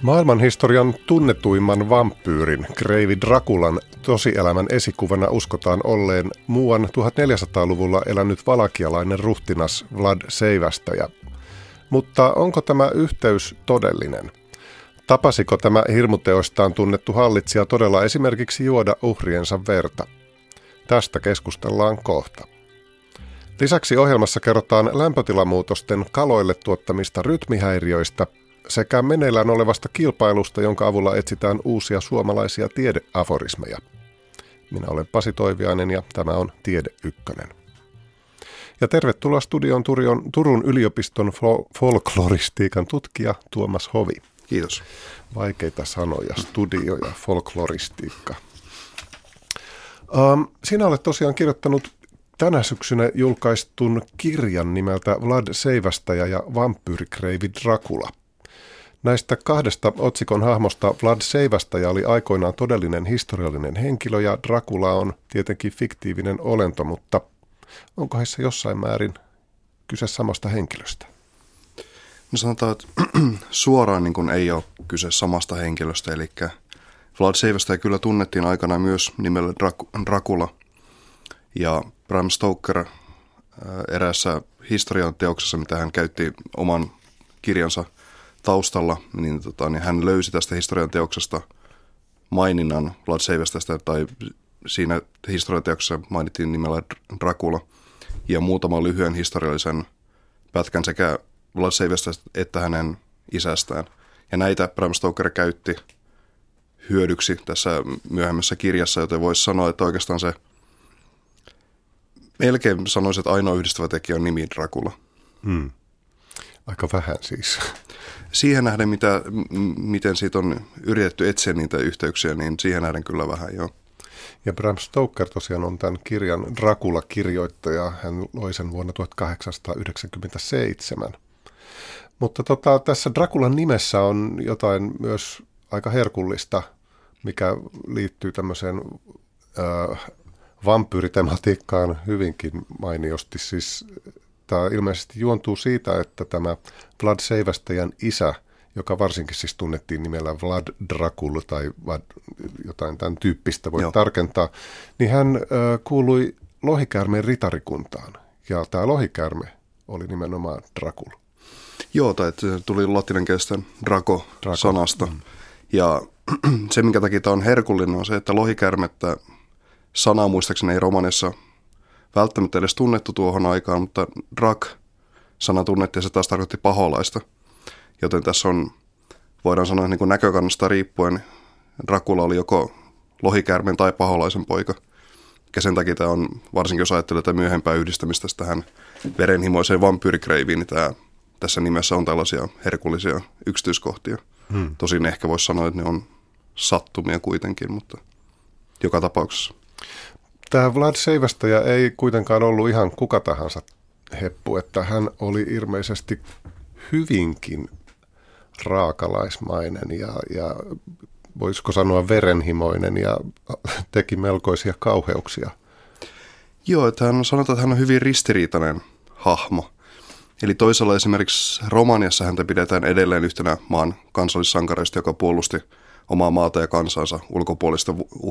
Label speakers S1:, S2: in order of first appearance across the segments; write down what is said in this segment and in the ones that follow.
S1: Maailmanhistorian tunnetuimman vampyyrin, kreivi Draculan, tosielämän esikuvana uskotaan olleen muuan 1400-luvulla elänyt valakialainen ruhtinas Vlad Seivästäjä. Mutta onko tämä yhteys todellinen? Tapasiko tämä hirmuteoistaan tunnettu hallitsija todella esimerkiksi juoda uhriensa verta? Tästä keskustellaan kohta. Lisäksi ohjelmassa kerrotaan lämpötilamuutosten kaloille tuottamista rytmihäiriöistä sekä meneillään olevasta kilpailusta, jonka avulla etsitään uusia suomalaisia tiedeaforismeja. Minä olen Pasi Toiviainen ja tämä on Tiede Ykkönen. Ja tervetuloa studioon Turun yliopiston folkloristiikan tutkija Tuomas Hovi.
S2: Kiitos.
S1: Vaikeita sanoja, studio ja folkloristiikka. Sinä olet tosiaan kirjoittanut tänä syksynä julkaistun kirjan nimeltä Vlad Seivästäjä ja vampyyrikreivi Dracula. Näistä kahdesta otsikon hahmosta Vlad Seivästäjä oli aikoinaan todellinen historiallinen henkilö ja Dracula on tietenkin fiktiivinen olento, mutta onko heissä jossain määrin kyse samasta henkilöstä?
S2: No sanotaan, että suoraan niin kuin ei ole kyse samasta henkilöstä, eli Vlad Seivästäjä kyllä tunnettiin aikanaan myös nimellä Dracula, ja Bram Stoker eräässä historian teoksessa, mitä hän käytti oman kirjansa taustalla, niin hän löysi tästä historian teoksesta maininnan Vlad Seivästäjästä, tai siinä historian teoksessa mainittiin nimellä Dracula, ja muutaman lyhyen historiallisen pätkän sekä Vlad Seivästäjästä että hänen isästään. Ja näitä Bram Stoker käytti hyödyksi tässä myöhemmässä kirjassa, joten voisi sanoa, että oikeastaan se melkein sanoisin, että ainoa yhdistävä tekijä on nimi Dracula.
S1: Aika vähän siis.
S2: Siihen nähden, miten siitä on yritetty etsiä niitä yhteyksiä, niin siihen nähden kyllä vähän, joo.
S1: Ja Bram Stoker tosiaan on tämän kirjan Dracula-kirjoittaja. Hän loi sen vuonna 1897. Mutta tässä Draculan nimessä on jotain myös aika herkullista, mikä liittyy tämmöiseen vampyyritematiikkaan hyvinkin mainiosti. Siis tämä ilmeisesti juontuu siitä, että tämä Vlad Seivästäjän isä, joka varsinkin siis tunnettiin nimellä Vlad Dracul tai jotain tämän tyyppistä, voi tarkentaa, niin hän kuului lohikäärmeen ritarikuntaan. Ja tämä lohikäärme oli nimenomaan Dracul.
S2: Joo, tai tuli latinankielestä Draco-sanasta. Ja se, minkä takia tämä on herkullinen, on se, että lohikäärmettä sanaa muistaakseni ei romanissa välttämättä edes tunnettu tuohon aikaan, mutta Drak-sana tunnettiin ja se taas tarkoitti paholaista. Joten tässä on, voidaan sanoa niin kuin näkökannasta riippuen, Dracula oli joko lohikäärmeen tai paholaisen poika. Ja sen takia tämä on, varsinkin jos ajattelee tätä myöhempää yhdistämistä tähän verenhimoiseen vampyyrikreiviin, niin tässä nimessä on tällaisia herkullisia yksityiskohtia. Tosin ehkä voisi sanoa, että ne on sattumia kuitenkin, mutta joka tapauksessa.
S1: Tämä Vlad Seivästäjä ei kuitenkaan ollut ihan kuka tahansa heppu, että hän oli ilmeisesti hyvinkin raakalaismainen ja voisiko sanoa verenhimoinen ja teki melkoisia kauheuksia.
S2: Joo, että sanotaan, että hän on hyvin ristiriitainen hahmo. Eli toisaalta esimerkiksi Romaniassa häntä pidetään edelleen yhtenä maan kansallissankareista, joka puolusti omaa maata ja kansansa ulkopuolisia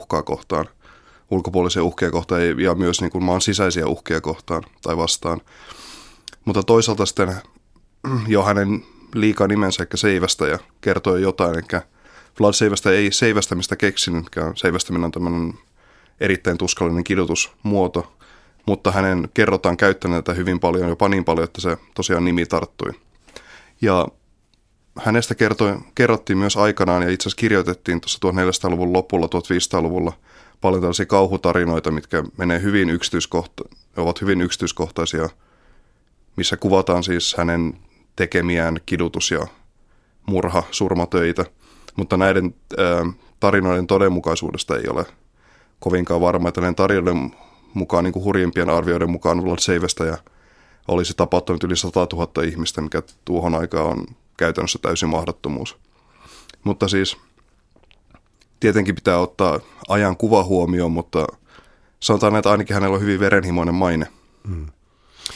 S2: uhkia kohtaan ja myös niin kuin maan sisäisiä uhkia kohtaan tai vastaan. Mutta toisaalta sitten jo hänen liika nimensä, eli Seivästäjä, kertoo jotain, eli Vlad Seivästäjä ei seivästämistä keksinytkään. Seivästäminen on tämmöinen erittäin tuskallinen kidutusmuoto, mutta hänen kerrotaan käyttäneen tätä hyvin paljon, jopa niin paljon, että se tosiaan nimi tarttui. Ja hänestä kerrottiin myös aikanaan, ja itse asiassa kirjoitettiin tuossa 1400-luvun lopulla, 1500-luvulla paljon tällaisia kauhutarinoita, mitkä menee ovat hyvin yksityiskohtaisia, missä kuvataan siis hänen tekemiään kidutus- ja surmatöitä. Mutta näiden tarinoiden todenmukaisuudesta ei ole kovinkaan varma, että näiden tarinoiden mukaan, niin kuin hurjimpien arvioiden mukaan, Vlad Seivästäjä olisi tapahtunut yli 100 000 ihmistä, mikä tuohon aikaan on käytännössä täysin mahdottomuus. Mutta siis tietenkin pitää ottaa ajan kuva huomioon, mutta sanotaan, että ainakin hänellä on hyvin verenhimoinen maine.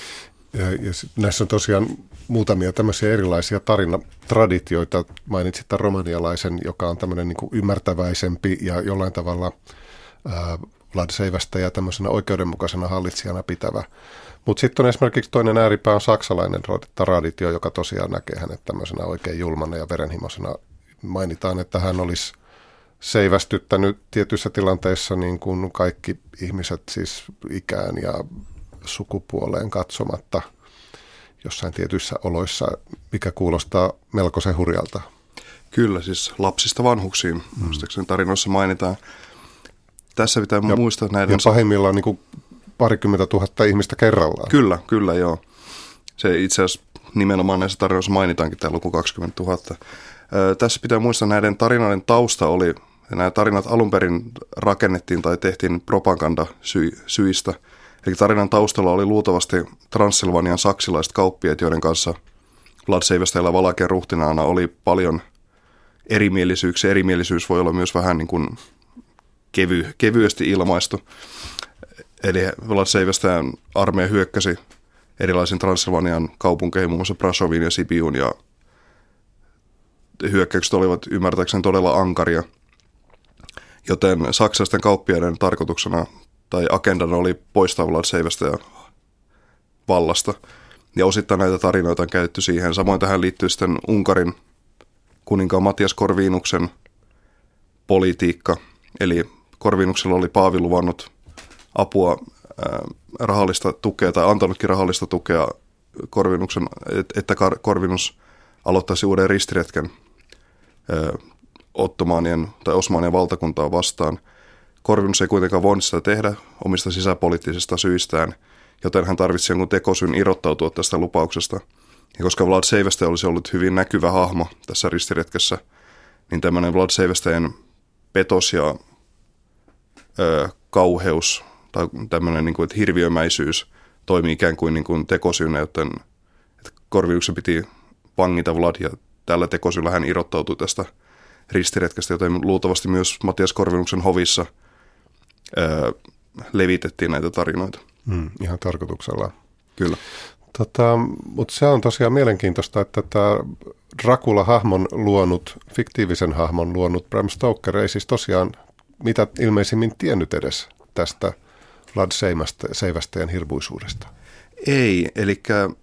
S1: Ja näissä on tosiaan muutamia tämmöisiä erilaisia tarinatraditioita. Mainitsit tämän romanialaisen, joka on tämmöinen niin kuin ymmärtäväisempi ja jollain tavalla Vlad Seivästäjää tämmöisenä oikeudenmukaisena hallitsijana pitävä. Mutta sitten on esimerkiksi toinen ääripää on saksalainen traditio, joka tosiaan näkee hänet tämmöisenä oikein julmana ja verenhimoisena. Mainitaan, että hän olisi seivästyttänyt tietyissä tilanteissa niin kuin kaikki ihmiset siis ikään ja sukupuoleen katsomatta jossain tietyissä oloissa, mikä kuulostaa melkoisen hurjalta.
S2: Kyllä, siis lapsista vanhuksiin, muistaakseni tarinoissa mainitaan. Tässä pitää muistaa näiden...
S1: Ja pahimmillaan niin kuin 20 000 ihmistä kerrallaan.
S2: Kyllä, joo. Se itse asiassa nimenomaan näissä tarinoissa mainitaankin tämä luku 20 000. Tässä pitää muistaa näiden tarinoiden tausta oli, nämä tarinat alun perin rakennettiin tai tehtiin propagandasyistä. Eli tarinan taustalla oli luultavasti Transsilvanian saksilaiset kauppiaat, joiden kanssa Vlad Seivästäjällä Valakian ruhtinaana oli paljon erimielisyyksiä. Erimielisyys voi olla myös vähän niin kuin kevyesti ilmaistu. Eli Vlad Seivästäjän armeija hyökkäsi erilaisiin Transsilvanian kaupunkeihin, muun muassa Brašoviin ja Sibiuun, ja hyökkäykset olivat ymmärtääkseni todella ankaria. Joten saksalaisten kauppiaiden tarkoituksena tai agendana oli poistaa Vlad Seivästäjä vallasta. Ja osittain näitä tarinoita on käytetty siihen. Samoin tähän liittyy sitten Unkarin kuninkaan Matias Corvinuksen politiikka. Eli Corvinuksella oli Paavi luvannut apua, rahallista tukea tai antanutkin rahallista tukea Corvinuksen, että Corvinus aloittaisi uuden ristiretken Ottomaanien tai Osmanien valtakuntaa vastaan. Corvinus ei kuitenkaan voinut sitä tehdä omista sisäpoliittisista syistään, joten hän tarvitsi jonkun tekosyn irrottautua tästä lupauksesta. Ja koska Vlad Seivästäjä olisi ollut hyvin näkyvä hahmo tässä ristiretkessä, niin tämmöinen Vlad Seivästäjän petos ja kauheus tai tämmöinen niin kuin, että hirviömäisyys toimii ikään kuin tekosyynä, joten Corvinuksen piti vangita Vlad, ja tällä tekosyllä hän irrottautui tästä ristiretkestä, joten luultavasti myös Matias Corvinuksen hovissa levitettiin näitä tarinoita.
S1: Ihan tarkoituksella.
S2: Kyllä.
S1: Mutta se on tosiaan mielenkiintoista, että tämä Dracula-hahmon luonut, fiktiivisen hahmon luonut Bram Stoker ei siis tosiaan mitä ilmeisimmin tiennyt edes tästä Vlad Seivästäjän hirmuisuudesta.
S2: Ei, eli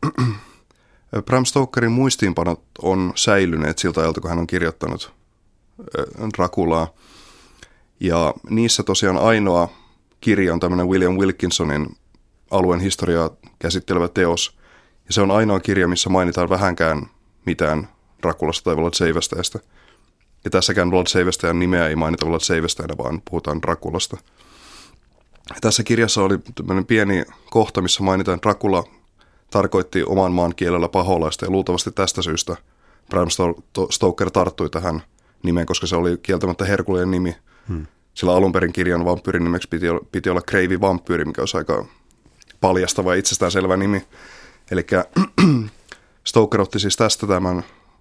S2: Bram Stokerin muistiinpanot on säilyneet siltä ajalta, kun hän on kirjoittanut Draculaa. Ja niissä tosiaan ainoa kirja on tämmöinen William Wilkinsonin alueen historiaa käsittelevä teos. Ja se on ainoa kirja, missä mainitaan vähänkään mitään Draculasta tai Vlad Seivästäjästä. Ja tässäkään Vlad Seivästäjän nimeä ei mainita Vlad Seivästäjänä, vaan puhutaan Draculasta. Ja tässä kirjassa oli tämmöinen pieni kohta, missä mainitaan, että Dracula tarkoitti oman maan kielellä paholaista, ja luultavasti tästä syystä Bram Stoker tarttui tähän nimeen, koska se oli kieltämättä herkullinen nimi. Sillä alun perin kirjan vampyyrin nimeksi piti olla Kreivi vampyyri, mikä olisi aika paljastava ja itsestäänselvä nimi. Eli Stoker otti siis tästä tämän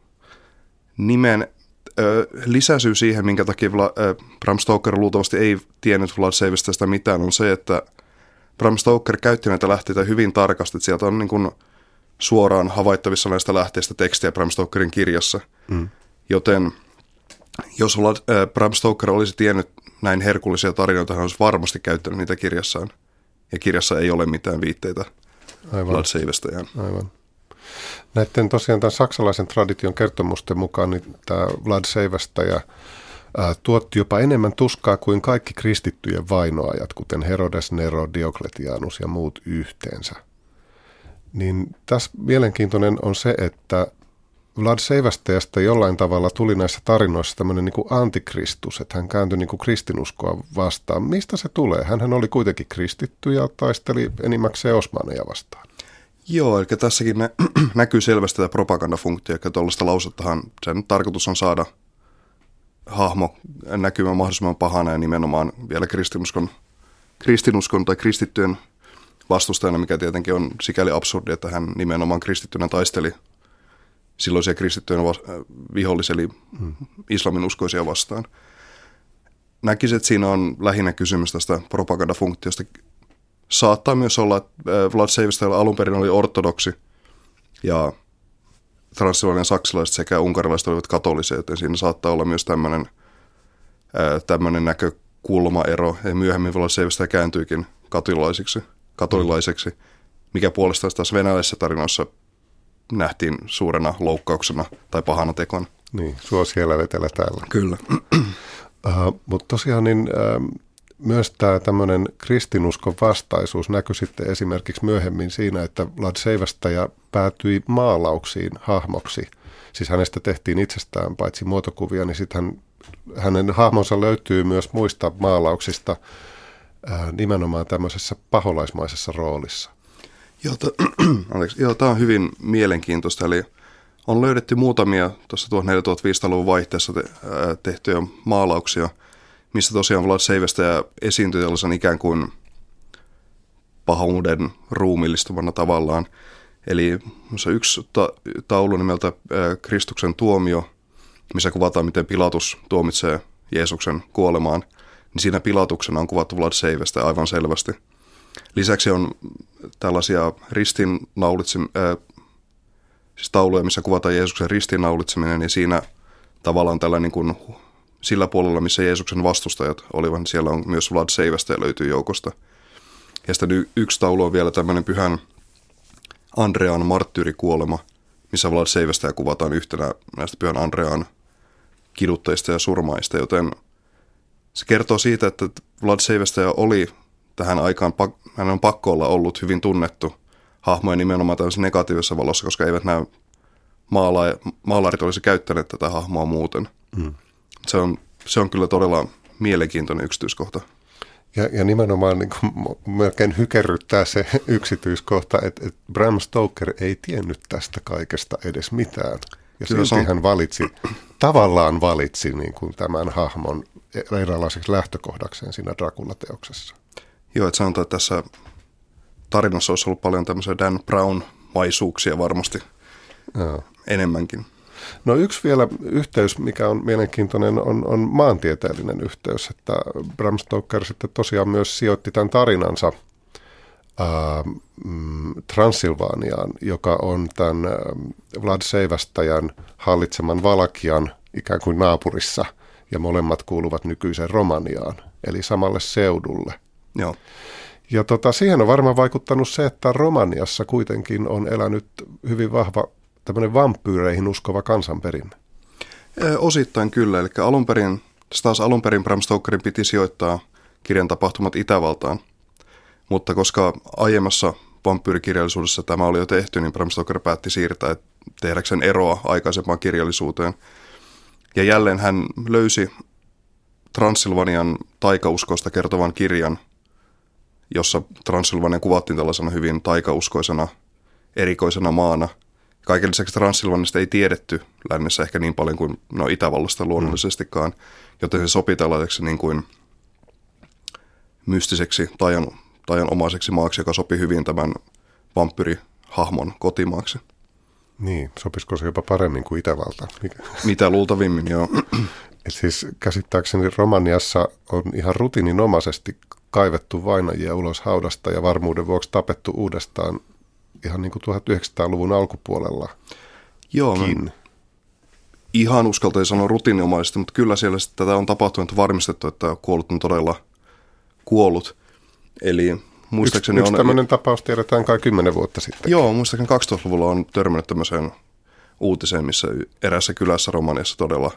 S2: nimen. Lisäsyy siihen, minkä takia Bram Stoker luultavasti ei tiennyt Vlad Seivästäjästä mitään, on se, että Bram Stoker käytti näitä lähteitä hyvin tarkasti. Sieltä on niin kuin suoraan havaittavissa näistä lähteistä tekstiä Bram Stokerin kirjassa. Joten jos Bram Stoker olisi tiennyt näin herkullisia tarinoita, hän olisi varmasti käyttänyt niitä kirjassaan. Ja kirjassa ei ole mitään viitteitä Vlad Seivästäjään.
S1: Aivan. Näiden tosiaan tämän saksalaisen tradition kertomusten mukaan niin tämä Vlad Seivästäjä tuotti jopa enemmän tuskaa kuin kaikki kristittyjen vainoajat, kuten Herodes, Nero, Diokletianus ja muut yhteensä. Niin tässä mielenkiintoinen on se, että Vlad Seivästäjästä jollain tavalla tuli näissä tarinoissa tämmöinen niin kuin antikristus, että hän kääntyi niin kuin kristinuskoa vastaan. Mistä se tulee? Hänhän oli kuitenkin kristitty ja taisteli enimmäkseen osmaneja vastaan.
S2: Joo, eli tässäkin näkyy selvästi tämä propagandafunktio, eli tuollaista lausettahan sen tarkoitus on saada hahmo näkymään mahdollisimman pahana ja nimenomaan vielä kristinuskon tai kristittyjen vastustajana, mikä tietenkin on sikäli absurdi, että hän nimenomaan kristittynä taisteli silloisia kristittyjen vihollis, eli islamin uskoisia vastaan. Näkisin, että siinä on lähinnä kysymys tästä propagandafunktiosta. saattaa myös olla, että Vlad Seivestajalla alun perin oli ortodoksi ja Transylvanian saksalaiset sekä unkarilaiset olivat katolisia, joten siinä saattaa olla myös tämmöinen näkökulmaero. Ja myöhemmin Vlad Seivestäjä kääntyikin katolilaiseksi, mikä puolestaan taas venäläisissä tarinoissa nähtiin suurena loukkauksena tai pahana tekona.
S1: Niin, suo siellä vetellä täällä.
S2: Kyllä.
S1: Mutta tosiaan niin, myös tämä tämmöinen kristinuskon vastaisuus näkyi sitten esimerkiksi myöhemmin siinä, että Vlad Seivästäjä päätyi maalauksiin hahmoksi. Siis hänestä tehtiin itsestään paitsi muotokuvia, niin sitten hänen hahmonsa löytyy myös muista maalauksista nimenomaan tämmöisessä paholaismaisessa roolissa.
S2: Joo, tämä on hyvin mielenkiintoista. Eli on löydetty muutamia tuossa 1400-1500-luvun vaihteessa tehtyjä maalauksia, missä tosiaan Vlad Seivästäjä esiintyi tällaisen ikään kuin pahuuden ruumiillistumana tavallaan. Eli yksi taulu nimeltä Kristuksen tuomio, missä kuvataan, miten Pilatus tuomitsee Jeesuksen kuolemaan, niin siinä Pilatuksena on kuvattu Vlad Seivästäjä aivan selvästi. Lisäksi on tällaisia siis tauluja, missä kuvataan Jeesuksen ristiinnaulitseminen, ja siinä tavallaan tällä niin kuin sillä puolella, missä Jeesuksen vastustajat olivat, niin siellä on myös Vlad Seivästäjä löytyy joukosta. Ja sitten yksi taulu on vielä tämmöinen pyhän Andrean marttyyrikuolema, missä Vlad Seivästäjä kuvataan yhtenä näistä pyhän Andrean kiduttajista ja surmaista, joten se kertoo siitä, että Vlad Seivästäjä oli tähän aikaan, hän on pakko olla ollut hyvin tunnettu hahmo ja nimenomaan tämmöisessä negatiivisessa valossa, koska eivät nämä maalarit olisi käyttäneet tätä hahmoa muuten. Mm. Se on kyllä todella mielenkiintoinen yksityiskohta.
S1: Ja nimenomaan niin kuin melkein hykerryttää se yksityiskohta, että Bram Stoker ei tiennyt tästä kaikesta edes mitään. Ja silti hän tavallaan valitsi niin kuin tämän hahmon eräänlaiseksi lähtökohdakseen siinä Dracula-teoksessa.
S2: Joo, että sanotaan, että tässä tarinassa olisi ollut paljon tämmöisiä Dan Brown-maisuuksia varmasti enemmänkin.
S1: No yksi vielä yhteys, mikä on mielenkiintoinen, on maantieteellinen yhteys, että Bram Stoker sitten tosiaan myös sijoitti tämän tarinansa Transylvaniaan, joka on tämän Vlad Seivästäjän hallitseman Valakian ikään kuin naapurissa, ja molemmat kuuluvat nykyiseen Romaniaan, eli samalle seudulle.
S2: Joo.
S1: Ja siihen on varmaan vaikuttanut se, että Romaniassa kuitenkin on elänyt hyvin vahva tämmöinen vampyyreihin uskova kansanperinne.
S2: Osittain kyllä, eli alun perin Bram Stokerin piti sijoittaa kirjan tapahtumat Itävaltaan, mutta koska aiemmassa vampyyrikirjallisuudessa tämä oli jo tehty, niin Bram Stoker päätti siirtää tehdäkseen eroa aikaisempaan kirjallisuuteen. Ja jälleen hän löysi Transylvanian taikauskosta kertovan kirjan, jossa Transylvania kuvattiin tällaisena hyvin taikauskoisena, erikoisena maana. Kaiken lisäksi Transylvaniasta ei tiedetty lännessä ehkä niin paljon kuin Itävallasta luonnollisestikaan, joten se sopi tällaiseksi niin kuin mystiseksi tajanomaiseksi maaksi, joka sopi hyvin tämän vampyrihahmon kotimaaksi.
S1: Niin, sopisiko se jopa paremmin kuin Itävalta?
S2: Mitä luultavimmin, joo.
S1: Et siis käsittääkseni Romaniassa on ihan rutiininomaisesti kaivettu vainajia ulos haudasta ja varmuuden vuoksi tapettu uudestaan ihan niin kuin 1900-luvun alkupuolella.
S2: Joo, ihan uskaltaisin sanoa rutiininomaisesti, mutta kyllä siellä tätä on tapahtunut varmistettu, että kuollut on todella kuollut. Eli muistaakseni
S1: yksi tämmöinen tapaus tiedetään kai 10 vuotta sitten.
S2: Joo, muistaakseni 2000-luvulla on törmännyt tämmöiseen uutiseen, missä eräässä kylässä Romaniassa todella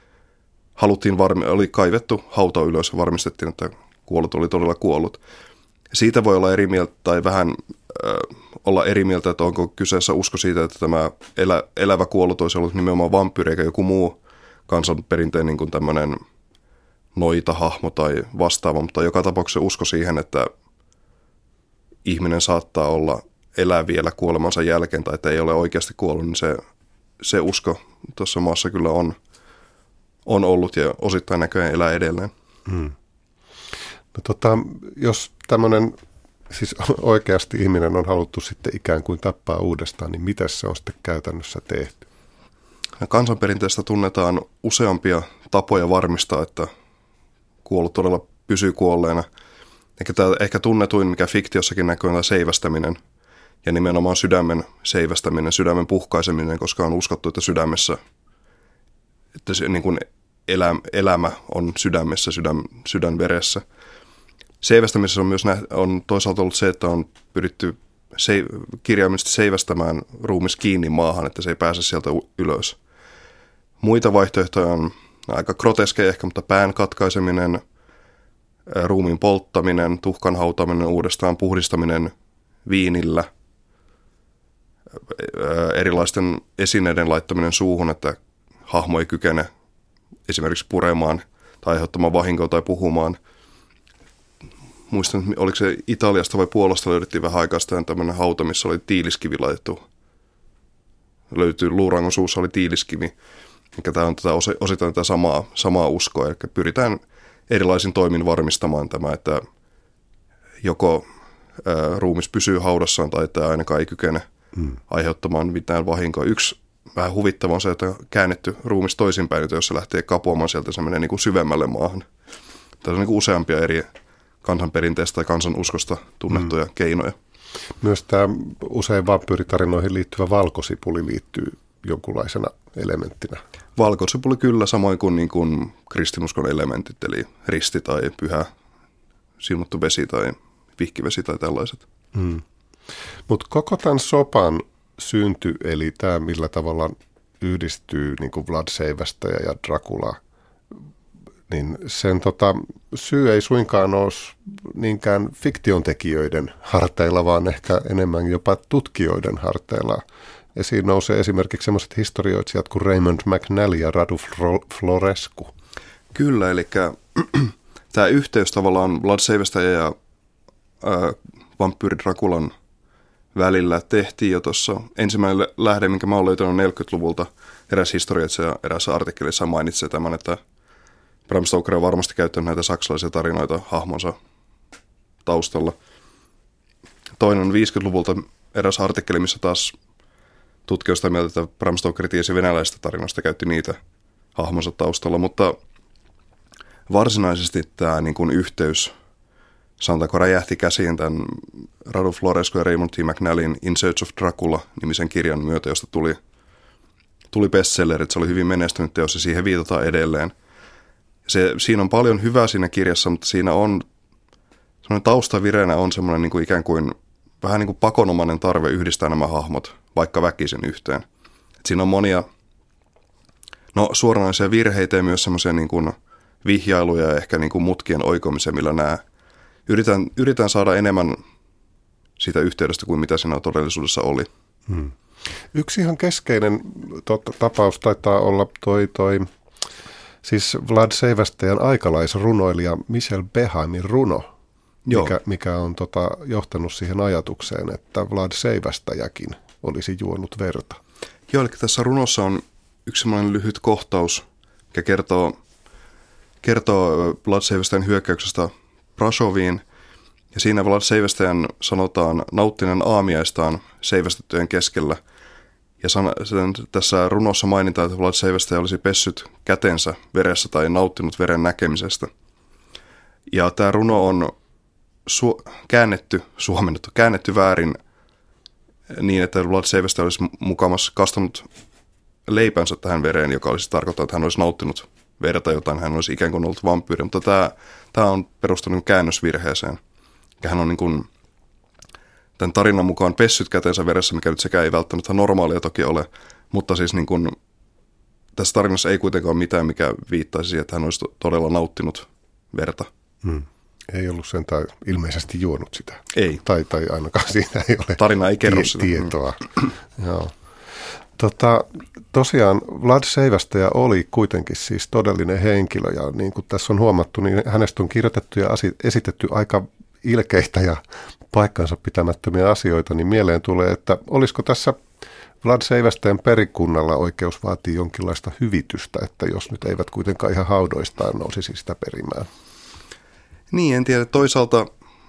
S2: oli kaivettu hauta ylös ja varmistettiin, että kuollut oli todella kuollut. Siitä voi olla eri mieltä tai vähän olla eri mieltä, että onko kyseessä usko siitä, että tämä elävä kuollut olisi ollut nimenomaan vampyyri eikä joku muu kansanperinteen niin kuin tämmöinen noita-hahmo tai vastaava, mutta joka tapauksessa usko siihen, että ihminen saattaa elää vielä kuolemansa jälkeen tai että ei ole oikeasti kuollut, niin se usko tuossa maassa kyllä on ollut ja osittain näköjään elää edelleen.
S1: Hmm. No jos tämmöinen siis oikeasti ihminen on haluttu sitten ikään kuin tappaa uudestaan, niin mitä se on sitten käytännössä tehty?
S2: Kansanperinteestä tunnetaan useampia tapoja varmistaa, että kuollut todella pysyy kuolleena. Ehkä tunnetuin, mikä fiktiossakin näkyy, on tämä seivästäminen. Ja nimenomaan sydämen seivästäminen, sydämen puhkaiseminen, koska on uskottu, että sydämessä, että se, niin kuin elämä on sydämessä, sydän veressä. Seivästämisessä on myös on toisaalta ollut se, että on pyritty kirjaimellisesti seivästämään ruumis kiinni maahan, että se ei pääse sieltä ylös. Muita vaihtoehtoja on aika groteskeja ehkä, mutta pään katkaiseminen, ruumiin polttaminen, tuhkan hautaminen uudestaan, puhdistaminen viinillä, erilaisten esineiden laittaminen suuhun, että hahmo ei kykene esimerkiksi puremaan tai aiheuttamaan vahinkoa tai puhumaan. Muistan, oliko se Italiasta vai Puolasta löydettiin vähän aikaa sitten tämmöinen hauta, missä oli tiiliskivi laitettu. Löytyi luurangon suussa oli tiiliskivi. Tämä on osittain tätä samaa uskoa. Eli pyritään erilaisin toimin varmistamaan tämä, että joko ruumis pysyy haudassaan tai että ainakaan ei kykene aiheuttamaan mitään vahinkoa. Yksi vähän huvittava on se, että käännetty ruumis toisinpäin, että jos se lähtee kapuamaan sieltä, se menee niin kuin syvemmälle maahan. Tässä on niin kuin useampia eri kansanperinteestä tai kansanuskosta tunnettuja keinoja.
S1: Myös tämä usein vampyyritarinoihin liittyvä valkosipuli liittyy jonkunlaisena elementtinä.
S2: Valkosipuli kyllä, samoin kuin, niin kuin kristinuskon elementit, eli risti tai pyhä silmuttu vesi tai vihkivesi tai tällaiset.
S1: Mutta koko tämän sopan synty, eli tämä millä tavalla yhdistyy niin kuin Vlad Seivästäjä ja Dracula, niin sen syy ei suinkaan ole niinkään fiktiontekijöiden harteilla, vaan ehkä enemmän jopa tutkijoiden harteilla. Esiin nousee esimerkiksi sellaiset historioitsijat kuin Raymond McNally ja Radu Florescu.
S2: Kyllä, eli tämä yhteys tavallaan Vlad Seivästäjä ja vampyyri Draculan välillä tehtiin jo tuossa. Ensimmäinen lähde, minkä mä oon löytänyt 40-luvulta, eräs historioitsija erässä artikkelissa mainitsee tämän, että Bram Stoker on varmasti käyttänyt näitä saksalaisia tarinoita hahmonsa taustalla. Toinen on 50-luvulta eräs artikkeli, missä taas tutkija on sitä mieltä, että Bram Stoker tiesi venäläistä tarinoista, käytti niitä hahmonsa taustalla, mutta varsinaisesti tämä niin kuin yhteys, sanotaanko räjähti käsiin tämän Radu Florescu ja Raymond T. McNallyn In Search of Dracula-nimisen kirjan myötä, josta tuli bestseller, että se oli hyvin menestynyt teos ja siihen viitataan edelleen. Siinä on paljon hyvää siinä kirjassa, mutta siinä on semmoinen taustavireenä on semmoinen niin kuin ikään kuin vähän niin kuin pakonomainen tarve yhdistää nämä hahmot, vaikka väkisin yhteen. Et siinä on monia suoranaisia virheitä ja myös semmoisia niin kuin vihjailuja ja ehkä niin kuin mutkien oikomisia, millä nämä yritän saada enemmän siitä yhteydestä kuin mitä siinä todellisuudessa oli.
S1: Yksi ihan keskeinen tapaus taitaa olla siis Vlad Seivästäjän aikalaisrunoilija Michel Behaimin runo, mikä on johtanut siihen ajatukseen, että Vlad Seivästäjäkin olisi juonut verta.
S2: Joo, eli tässä runossa on yksi sellainen lyhyt kohtaus, mikä kertoo Vlad Seivästäjän hyökkäyksestä Brashoviin. Ja siinä Vlad Seivästäjän sanotaan nauttineen aamiaistaan seivästettyjen keskellä. Ja tässä runossa mainitaan, että Vlad Seivästäjä olisi pessyt kätensä veressä tai nauttinut veren näkemisestä. Ja tämä runo on käännetty väärin niin, että Vlad Seivästäjä olisi mukamas kastanut leipänsä tähän vereen, joka olisi tarkoittanut, että hän olisi nauttinut verta, jotain hän olisi ikään kuin ollut vampyyri. Mutta tämä on perustunut käännösvirheeseen. Ja hän on niin kuin tämän tarinan mukaan pessyt kätensä veressä, mikä nyt sekä ei välttämättä normaalia toki ole, mutta siis niin kuin, tässä tarinassa ei kuitenkaan ole mitään, mikä viittaisi siihen, että hän olisi todella nauttinut verta.
S1: Ei ollut sentään ilmeisesti juonut sitä.
S2: Ei.
S1: Tai ainakaan siitä ei ole
S2: tarina ei kerro sitä.
S1: Tietoa. Joo. Tosiaan Vlad Seivästäjä oli kuitenkin siis todellinen henkilö, ja niin kuin tässä on huomattu, niin hänestä on kirjoitettu ja esitetty aika ilkeitä ja paikkansa pitämättömiä asioita, niin mieleen tulee, että olisiko tässä Vlad Seivästäjän perikunnalla oikeus vaatii jonkinlaista hyvitystä, että jos nyt eivät kuitenkaan ihan haudoistaan nousisi sitä perimään.
S2: Niin, en tiedä. Toisaalta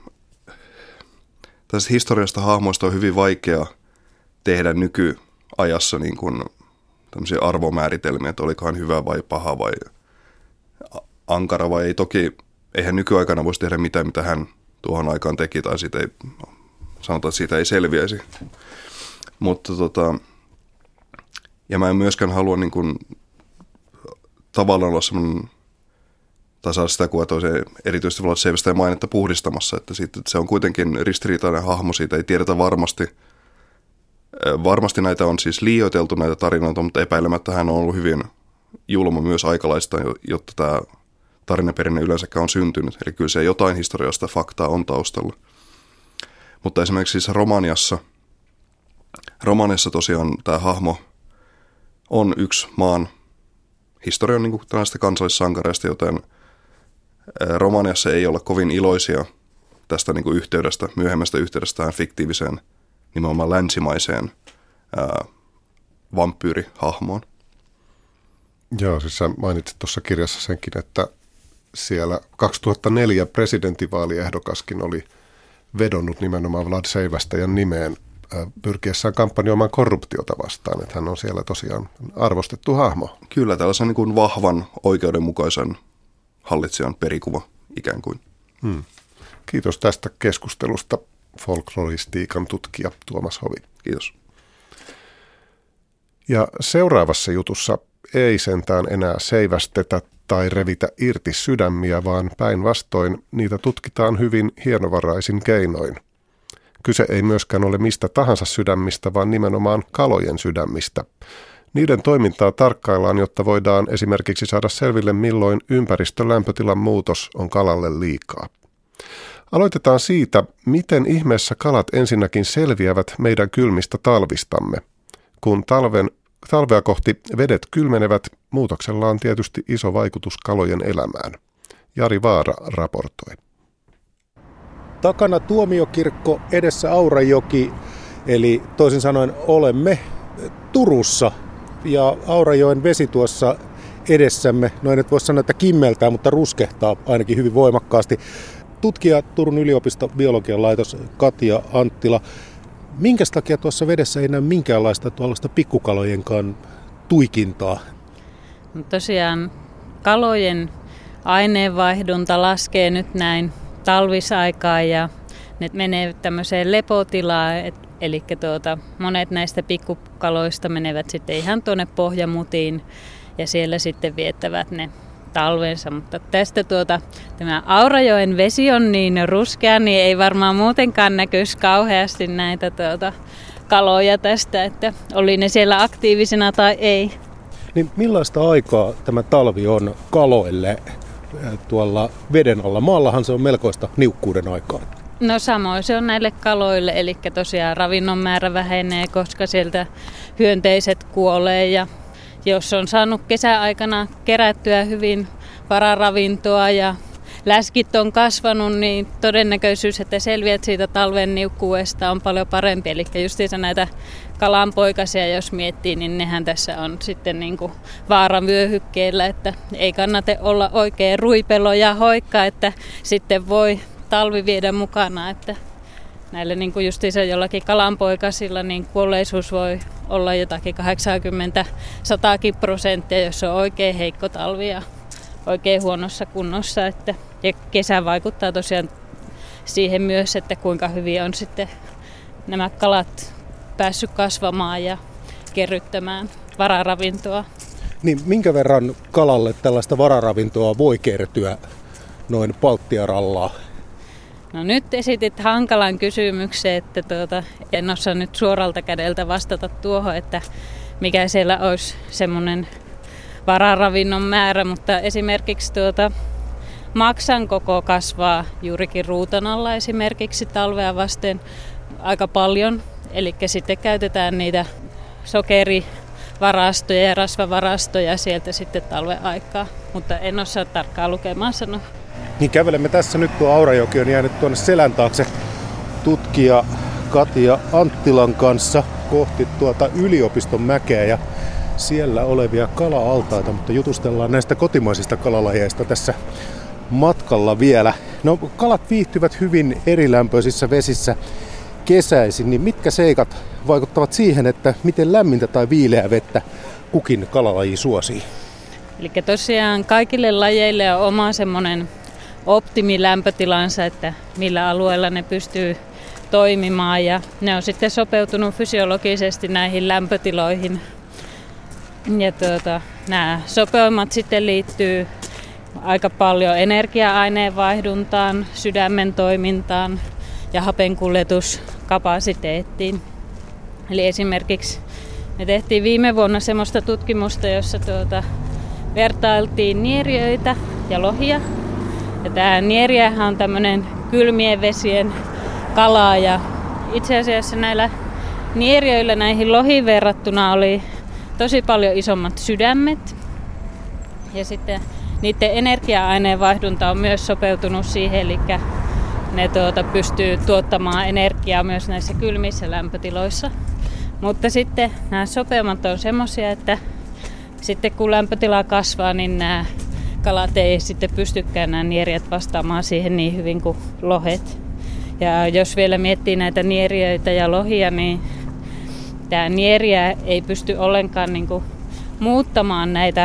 S2: tästä historiasta hahmoista on hyvin vaikea tehdä nykyajassa niin kuin tämmöisiä arvomääritelmiä, että olikohan hyvä vai paha vai ankara vai ei. Toki eihän nykyaikana voisi tehdä mitään, mitä hän tuohon aikaan teki, tai sanotaan, että siitä ei selviäisi. Mutta ja mä en myöskään halua niin kuin, tavallaan olla semmoinen, tai saada sitä kuvaa, että olisi erityisesti Vlad Seivästäjän mainetta puhdistamassa, että se on kuitenkin ristiriitainen hahmo, siitä ei tiedetä varmasti. Varmasti näitä on siis liioiteltu näitä tarinoita, mutta epäilemättä hän on ollut hyvin julma myös aikalaista, jotta tämä tarinaperinne yleensäkään on syntynyt. Eli kyllä se jotain historiasta faktaa on taustalla. Mutta esimerkiksi siis Romaniassa tosiaan tämä hahmo on yksi maan historian niin kuin tällaista kansallissankareista, joten Romaniassa ei olla kovin iloisia tästä niin kuin yhteydestä, myöhemmästä yhteydestä tähän fiktiiviseen, nimenomaan länsimaiseen vampyyrihahmoon.
S1: Joo, siis sä mainitsit tuossa kirjassa senkin, että siellä 2004 presidentinvaaliehdokaskin oli vedonnut nimenomaan Vlad Seivästäjän nimeen pyrkiessään kampanjoimaan korruptiota vastaan, että hän on siellä tosiaan arvostettu hahmo.
S2: Kyllä, tällaisen niin kuin vahvan, oikeudenmukaisen hallitsijan perikuva ikään kuin.
S1: Kiitos tästä keskustelusta, folkloristiikan tutkija Tuomas Hovi.
S2: Kiitos.
S1: Ja seuraavassa jutussa ei sentään enää seivästetä tai revitä irti sydämiä, vaan päinvastoin niitä tutkitaan hyvin hienovaraisin keinoin. Kyse ei myöskään ole mistä tahansa sydämistä, vaan nimenomaan kalojen sydämistä. Niiden toimintaa tarkkaillaan, jotta voidaan esimerkiksi saada selville, milloin ympäristön lämpötilan muutos on kalalle liikaa. Aloitetaan siitä, miten ihmeessä kalat ensinnäkin selviävät meidän kylmistä talvistamme. Kun talvea kohti vedet kylmenevät, muutoksella on tietysti iso vaikutus kalojen elämään. Jari Vaara raportoi.
S3: Takana Tuomiokirkko, edessä Aurajoki, eli toisin sanoen olemme Turussa ja Aurajoen vesi tuossa edessämme, no ei nyt voi sanoa, että kimmeltää, mutta ruskehtaa ainakin hyvin voimakkaasti. Tutkija Turun yliopiston biologian laitos Katja Anttila, minkä takia tuossa vedessä ei näy minkäänlaista tuollaista pikkukalojenkaan tuikintaa?
S4: No tosiaan kalojen aineenvaihdunta laskee nyt näin talvisaikaan ja ne menee tämmöiseen lepotilaan, eli monet näistä pikkukaloista menevät sitten ihan tuonne pohjamutiin ja siellä sitten viettävät ne talvensa, mutta tästä tämä Aurajoen vesi on niin ruskea, niin ei varmaan muutenkaan näkyisi kauheasti näitä kaloja tästä, että oli ne siellä aktiivisena tai ei.
S3: Niin millaista aikaa tämä talvi on kaloille tuolla veden alla? Maallahan se on melkoista niukkuuden aikaa.
S4: No samoin se on näille kaloille, eli tosiaan ravinnon määrä vähenee, koska sieltä hyönteiset kuolee ja jos on saanut kesäaikana kerättyä hyvin vararavintoa ja läskit on kasvanut, niin todennäköisyys, että selviät siitä talven niukkuudesta on paljon parempi. Eli justiinsa näitä kalanpoikasia, jos miettii, niin nehän tässä on sitten niin kuin vaaravyöhykkeellä, että ei kannata olla oikein ruipelo ja hoikka, että sitten voi talvi viedä mukana, että näillä niin kuin justiinsa jollakin kalanpoikasilla niin kuolleisuus voi olla jotakin 80-100%, jos on oikein heikko talvi ja oikein huonossa kunnossa. Ja kesä vaikuttaa tosiaan siihen myös, että kuinka hyvin on sitten nämä kalat päässyt kasvamaan ja kerryttämään vararavintoa.
S3: Niin minkä verran kalalle tällaista vararavintoa voi kertyä noin palttiarallaa?
S4: No nyt esitit hankalan kysymyksen, että en osaa nyt suoralta kädeltä vastata tuohon, että mikä siellä olisi semmoinen vararavinnon määrä, mutta esimerkiksi maksan koko kasvaa juurikin ruuton alla esimerkiksi talvea vasten aika paljon, eli sitten käytetään niitä sokerivarastoja ja rasvavarastoja sieltä sitten talven aikaa, mutta en osaa tarkkaan lukemaan sanoa.
S3: Niin kävelemme tässä nyt, tuo Aurajoki on jäänyt tuonne selän taakse tutkija Katja Anttilan kanssa kohti yliopiston mäkeä ja siellä olevia kala-altaita, mutta jutustellaan näistä kotimaisista kalalajeista tässä matkalla vielä. No kalat viihtyvät hyvin erilämpöisissä vesissä kesäisin, niin mitkä seikat vaikuttavat siihen, että miten lämmintä tai viileää vettä kukin kalalaji suosii?
S4: Eli tosiaan kaikille lajeille on oma semmoinen optimilämpötilansa, että millä alueella ne pystyy toimimaan ja ne on sitten sopeutunut fysiologisesti näihin lämpötiloihin. Ja nämä sopeumat sitten liittyy aika paljon energia-aineenvaihduntaan, sydämen toimintaan ja hapenkuljetuskapasiteettiin. Eli esimerkiksi me tehtiin viime vuonna semmoista tutkimusta, jossa vertailtiin nieriöitä ja lohia. Ja tämä nieriähän on tämmöinen kylmien vesien kala ja itse asiassa näillä nieriöillä näihin lohiin verrattuna oli tosi paljon isommat sydämet. Ja sitten niiden energia-aineenvaihdunta on myös sopeutunut siihen, eli ne pystyy tuottamaan energiaa myös näissä kylmissä lämpötiloissa. Mutta sitten nämä sopeumat on semmoisia, että sitten kun lämpötila kasvaa, niin nämä kalat ei sitten pystykään nämä nieriät vastaamaan siihen niin hyvin kuin lohet. Ja jos vielä miettii näitä nieriöitä ja lohia, niin tämä nieriä ei pysty ollenkaan niin kuin muuttamaan näitä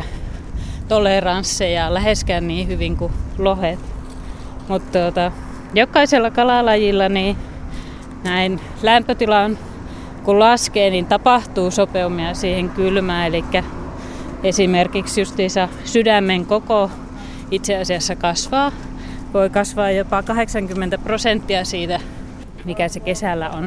S4: toleransseja läheskään niin hyvin kuin lohet. Mutta jokaisella kalalajilla niin näin lämpötilan kun laskee, niin tapahtuu sopeumia siihen kylmään. Eli esimerkiksi justiinsa sydämen koko itse asiassa kasvaa. Voi kasvaa jopa 80% siitä, mikä se kesällä on.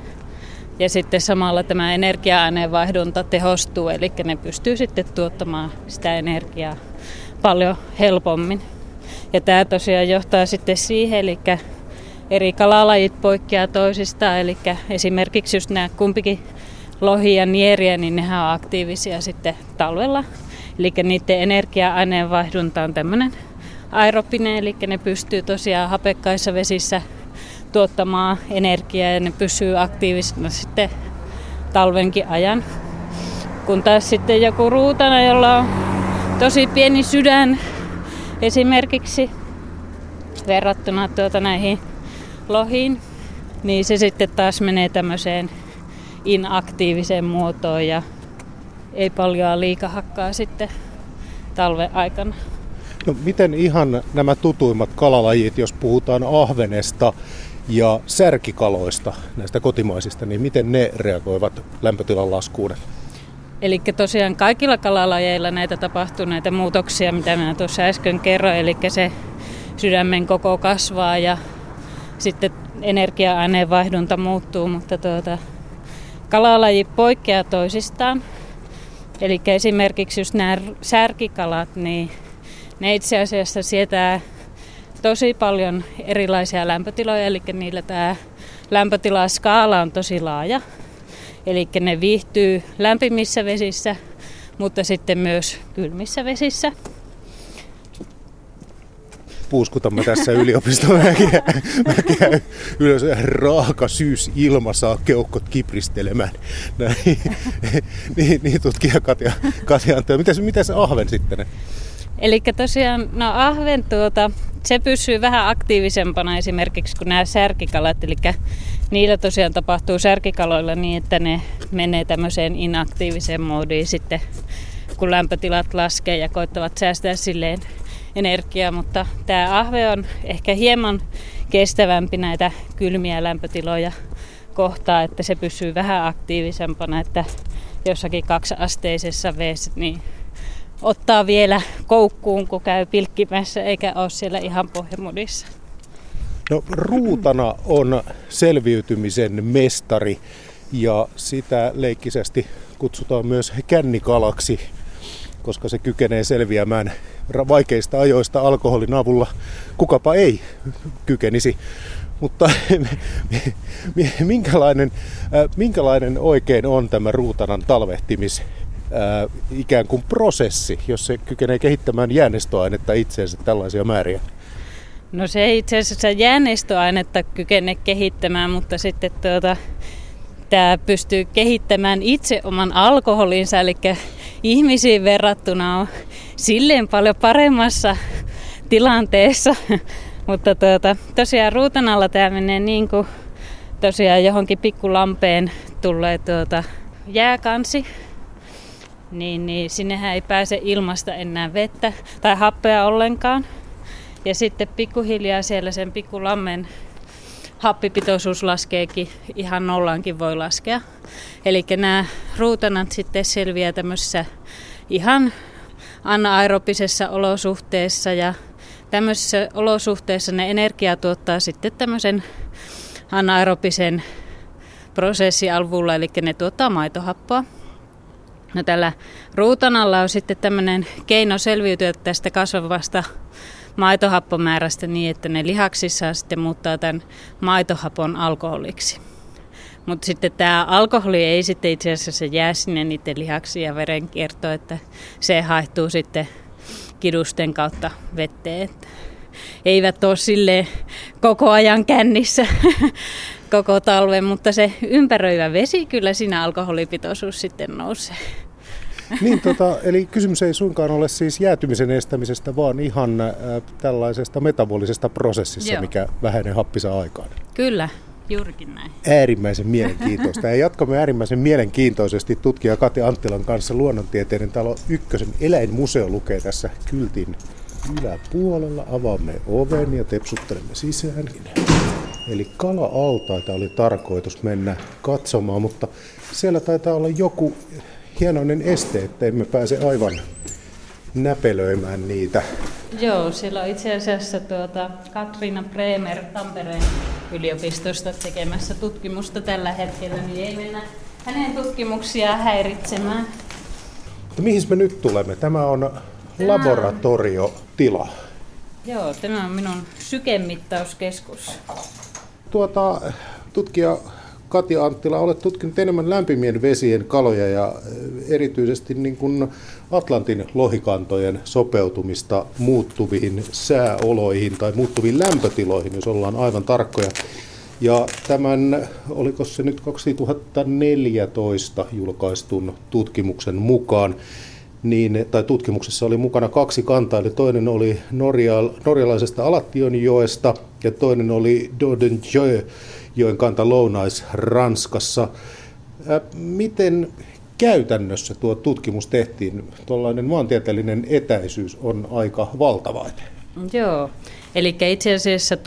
S4: Ja sitten samalla tämä energia-aineenvaihdunta tehostuu, eli ne pystyy sitten tuottamaan sitä energiaa paljon helpommin. Ja tämä tosiaan johtaa sitten siihen, eli eri kalalajit poikkeaa toisistaan, eli esimerkiksi just nämä kumpikin lohi ja nieriä, niin nehän on aktiivisia sitten talvella. Eli niiden energia-aineenvaihdunta on tämmöinen aerobinen, eli ne pystyy tosiaan hapekkaissa vesissä tuottamaan energiaa ja ne pysyy aktiivisena sitten talvenkin ajan. Kun taas sitten joku ruutana, jolla on tosi pieni sydän esimerkiksi verrattuna näihin lohiin, niin se sitten taas menee tämmöiseen inaktiiviseen muotoon ja ei paljon liikahakkaa sitten talven aikana.
S3: No, miten ihan nämä tutuimmat kalalajit, jos puhutaan ahvenesta ja särkikaloista, näistä kotimaisista, niin miten ne reagoivat lämpötilan laskuun?
S4: Eli tosiaan kaikilla kalalajeilla näitä tapahtuu näitä muutoksia, mitä minä tuossa äsken kerroin. Eli se sydämen koko kasvaa ja sitten energia-aineenvaihdunta muuttuu, mutta kalalajit poikkeaa toisistaan. Eli esimerkiksi just nämä särkikalat, niin ne itse asiassa sietää tosi paljon erilaisia lämpötiloja, eli niillä tämä lämpötilaskaala on tosi laaja. Eli ne viihtyy lämpimissä vesissä, mutta sitten myös kylmissä vesissä.
S3: Puuskutamme tässä yliopiston väkeä ylös. Raaka syysilma saa keuhkot kipristelemään. Niin tutkija Katja Anttila. Mitäs ahven sitten?
S4: Eli tosiaan ahven se pysyy vähän aktiivisempana esimerkiksi kuin nämä särkikalat. Eli niillä tosiaan tapahtuu särkikaloilla niin, että ne menee tämmöiseen inaktiiviseen moodiin sitten, kun lämpötilat laskee ja koittavat säästää silleen energiaa. Mutta tämä ahve on ehkä hieman kestävämpi näitä kylmiä lämpötiloja kohtaan, että se pysyy vähän aktiivisempana, että jossakin 2-asteisessa veessä niin ottaa vielä koukkuun, kun käy pilkkimässä, eikä ole siellä ihan pohjamudissa.
S3: No, ruutana on selviytymisen mestari ja sitä leikkisesti kutsutaan myös kännikalaksi, koska se kykenee selviämään vaikeista ajoista alkoholin avulla. Kukapa ei kykenisi. Mutta minkälainen oikein on tämä ruutanan talvehtimis ikään kuin prosessi, jos se kykenee kehittämään jäänestöainetta itseensä tällaisia määriä?
S4: No se ei itse asiassa jäänestöainetta kykene kehittämään, mutta sitten tämä pystyy kehittämään itse oman alkoholinsa, eli ihmisiin verrattuna on silleen paljon paremmassa tilanteessa. Mutta tosiaan ruutanalla tämä menee niin kuin tosiaan johonkin pikkulampeen tulee jääkansi. Niin sinnehän ei pääse ilmasta enää vettä tai happea ollenkaan. Ja sitten pikkuhiljaa siellä sen pikkulammen happipitoisuus laskeekin, ihan nollaankin voi laskea. Eli nämä ruutanat sitten selviää tämmöisessä ihan anaerobisessa olosuhteessa ja tämmöisessä olosuhteessa ne energia tuottaa sitten tämmöisen anaerobisen prosessin avulla, eli ne tuottaa maitohappoa. No tällä ruutanalla on sitten tämmöinen keino selviytyä tästä kasvavasta maitohappomäärästä niin, että ne lihaksissa sitten muuttaa tämän maitohapon alkoholiksi. Mutta sitten tämä alkoholi ei sitten itse asiassa jää sinne niiden lihaksiin ja verenkiertoon, että se haihtuu sitten kidusten kautta vetteen. Eivät ole silleen koko ajan kännissä koko talven, mutta se ympäröivä vesi kyllä siinä alkoholipitoisuus sitten nousee.
S3: Niin, eli kysymys ei suinkaan ole siis jäätymisen estämisestä, vaan ihan tällaisesta metabolisesta prosessissa, Joo. mikä vähäinen happi saa aikaan.
S4: Kyllä, juurikin näin.
S3: Äärimmäisen mielenkiintoista. Ja jatkamme äärimmäisen mielenkiintoisesti tutkija Kati Anttilan kanssa. Luonnontieteiden talo Ykkösen eläinmuseo lukee tässä kyltin yläpuolella. Avaamme oven ja tepsuttelemme sisään. Eli kala-altaita oli tarkoitus mennä katsomaan, mutta siellä taitaa olla joku hienoinen este, että emme pääse aivan näpelöimään niitä.
S4: Joo, siellä on itse asiassa Katriina Bremer Tampereen yliopistosta tekemässä tutkimusta tällä hetkellä, niin ei mennä hänen tutkimuksia häiritsemään.
S3: Mihin me nyt tulemme? Tämä on laboratoriotila.
S4: Joo, tämä on minun sykemittauskeskus.
S3: Tutkija Kati Anttila, olet tutkinut enemmän lämpimien vesien kaloja ja erityisesti niin kuin Atlantin lohikantojen sopeutumista muuttuviin sääoloihin tai muuttuviin lämpötiloihin, jos ollaan aivan tarkkoja. Ja tämän, oliko se nyt 2014 julkaistun tutkimuksen mukaan, tai tutkimuksessa oli mukana 2 kantaa, eli toinen oli norjalaisesta Alattionjoesta ja toinen oli Dordogne-joen kanta Lounais-Ranskassa. Miten käytännössä tuo tutkimus tehtiin? Tuollainen maantieteellinen etäisyys on aika valtava.
S4: Joo, eli itse asiassa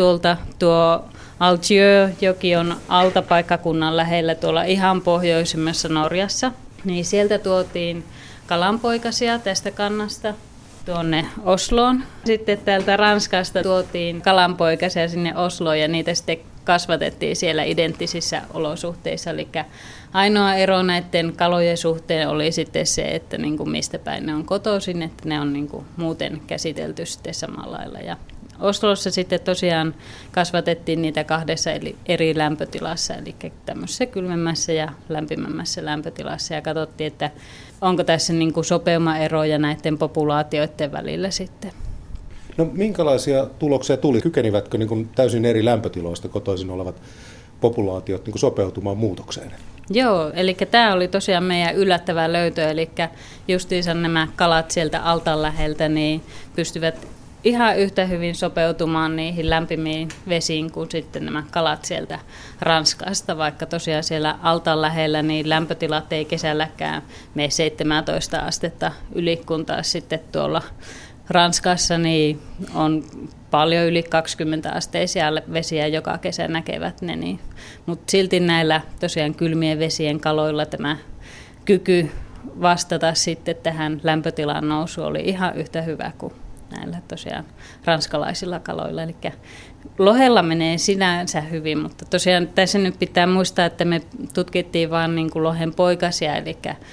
S4: tuo Algieux-joki on altapaikkakunnan lähellä tuolla ihan pohjoisimmassa Norjassa, niin sieltä tuotiin kalanpoikasia tästä kannasta tuonne Osloon. Sitten täältä Ranskasta tuotiin kalanpoikasia sinne Osloon ja niitä sitten kasvatettiin siellä identtisissä olosuhteissa. Eli ainoa ero näiden kalojen suhteen oli sitten se, että niin kuin mistä päin ne on kotoisin, että ne on niin kuin muuten käsitelty sitten samalla lailla. Ja Oslossa sitten tosiaan kasvatettiin niitä 2 eri lämpötilassa, eli tämmöisessä kylmemmässä ja lämpimämmässä lämpötilassa, ja katsottiin, että onko tässä niin kuin sopeumaeroja näiden populaatioiden välillä sitten.
S3: No minkälaisia tuloksia tuli? Kykenivätkö niin kuin täysin eri lämpötiloista kotoisin olevat populaatiot niin kuin sopeutumaan muutokseen?
S4: Joo, eli tämä oli tosiaan meidän yllättävä löytö, eli justiinsa nämä kalat sieltä altaan läheltä niin pystyvät ihan yhtä hyvin sopeutumaan niihin lämpimiin vesiin kuin sitten nämä kalat sieltä Ranskasta, vaikka tosiaan siellä altaan lähellä niin lämpötilat ei kesälläkään mene 17 astetta yli, kun taas sitten tuolla Ranskassa niin on paljon yli 20 asteisia vesiä joka kesä näkevät ne, niin. Mutta silti näillä tosiaan kylmien vesien kaloilla tämä kyky vastata sitten tähän lämpötilan nousuun oli ihan yhtä hyvä kuin näillä tosiaan ranskalaisilla kaloilla. Eli lohella menee sinänsä hyvin, mutta tosiaan tässä nyt pitää muistaa, että me tutkittiin vain niin kuin lohen poikasia, eli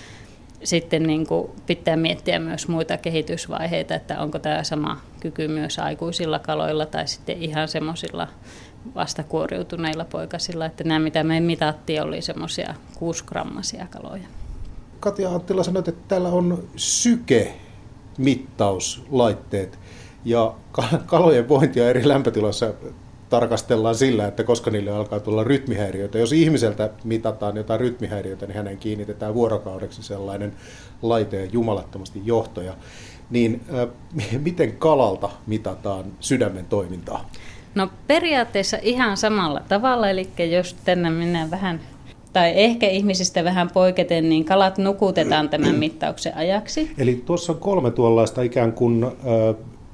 S4: sitten niin kuin pitää miettiä myös muita kehitysvaiheita, että onko tämä sama kyky myös aikuisilla kaloilla tai sitten ihan semmoisilla vastakuoriutuneilla poikasilla, että nämä mitä me mitattiin oli semmoisia 6-grammaisia kaloja.
S3: Katja Anttila, sanoit, että täällä on sykemittauslaitteet ja kalojen vointia eri lämpötilassa tarkastellaan sillä, että koska niille alkaa tulla rytmihäiriöitä. Jos ihmiseltä mitataan jotain rytmihäiriöitä, niin hänen kiinnitetään vuorokaudeksi sellainen laite ja jumalattomasti johtoja. Niin miten kalalta mitataan sydämen toimintaa?
S4: No periaatteessa ihan samalla tavalla, eli jos tänne mennään vähän, tai ehkä ihmisistä vähän poiketen, niin kalat nukutetaan tämän mittauksen ajaksi.
S3: Eli tuossa on 3 tuollaista ikään kuin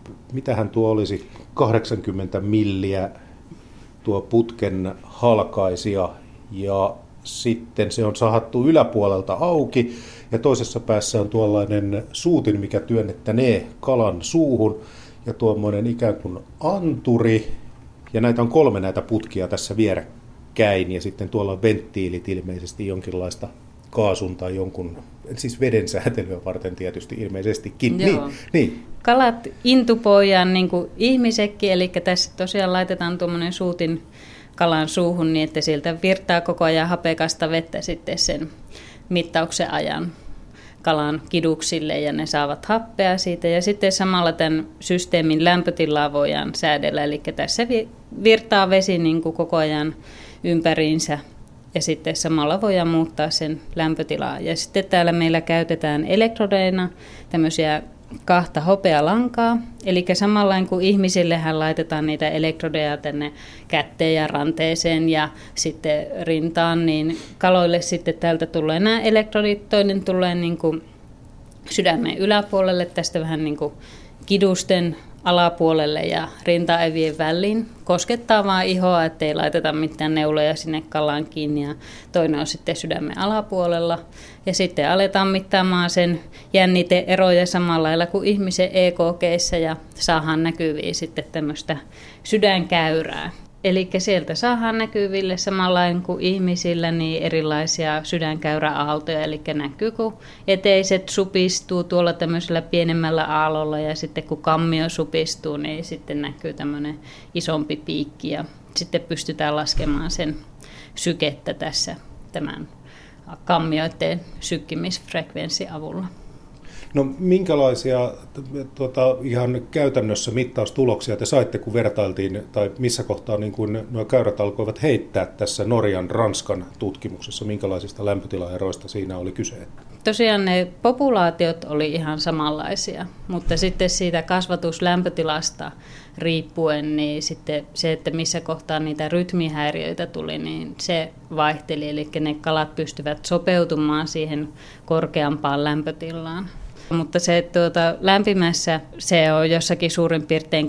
S3: mitähän tuo olisi, 80 milliä tuo putken halkaisija ja sitten se on sahattu yläpuolelta auki ja toisessa päässä on tuollainen suutin, mikä työnnetänee kalan suuhun ja tuommoinen ikään kuin anturi ja näitä on 3 näitä putkia tässä vierekkäin ja sitten tuolla on venttiilit ilmeisesti jonkinlaista kaasun tai jonkun, siis veden säätelyä varten tietysti ilmeisestikin. Niin.
S4: Kalat intupoidaan niin kuin ihmisetkin, eli tässä tosiaan laitetaan tuommoinen suutin kalan suuhun niin, että sieltä virtaa koko ajan hapekasta vettä sitten sen mittauksen ajan kalan kiduksille ja ne saavat happea siitä. Ja sitten samalla tämän systeemin lämpötilaa voidaan säädellä, eli tässä virtaa vesi niin kuin koko ajan ympäriinsä ja sitten samalla voidaan muuttaa sen lämpötilaa. Ja sitten täällä meillä käytetään elektrodeina tämmöisiä 2 hopealankaa, eli samalla kuin ihmisillehän laitetaan niitä elektrodeja tänne kätteen ja ranteeseen ja sitten rintaan, niin kaloille sitten täältä tulee nämä elektrodit, toinen tulee niin kuin sydämen yläpuolelle, tästä vähän niin kuin kidusten alapuolelle ja rintaevien väliin. Koskettaa vaan ihoa, ettei laiteta mitään neuloja sinne kalaan kiinni ja toinen on sitten sydämen alapuolella. Ja sitten aletaan mittaamaan sen jänniteeroja samalla lailla kuin ihmisen EKG:ssä ja saadaan näkyviin sitten tämmöistä sydänkäyrää. Eli sieltä saadaan näkyville samalla kuin ihmisillä niin erilaisia sydänkäyräaaltoja, eli näkyy kun eteiset supistuu tuolla tämmöisellä pienemmällä aallolla ja sitten kun kammio supistuu, niin sitten näkyy tämmöinen isompi piikki ja sitten pystytään laskemaan sen sykettä tässä tämän kammioiden sykkimisfrekvenssin avulla.
S3: No minkälaisia ihan käytännössä mittaustuloksia te saitte, kun vertailtiin, tai missä kohtaa niin kun nuo käyrät alkoivat heittää tässä Norjan, Ranskan tutkimuksessa? Minkälaisista lämpötilaeroista siinä oli kyse?
S4: Tosiaan ne populaatiot oli ihan samanlaisia, mutta sitten siitä kasvatuslämpötilasta riippuen, niin sitten se, että missä kohtaa niitä rytmihäiriöitä tuli, niin se vaihteli. Eli ne kalat pystyvät sopeutumaan siihen korkeampaan lämpötilaan. Mutta se lämpimässä se on jossakin suurin piirtein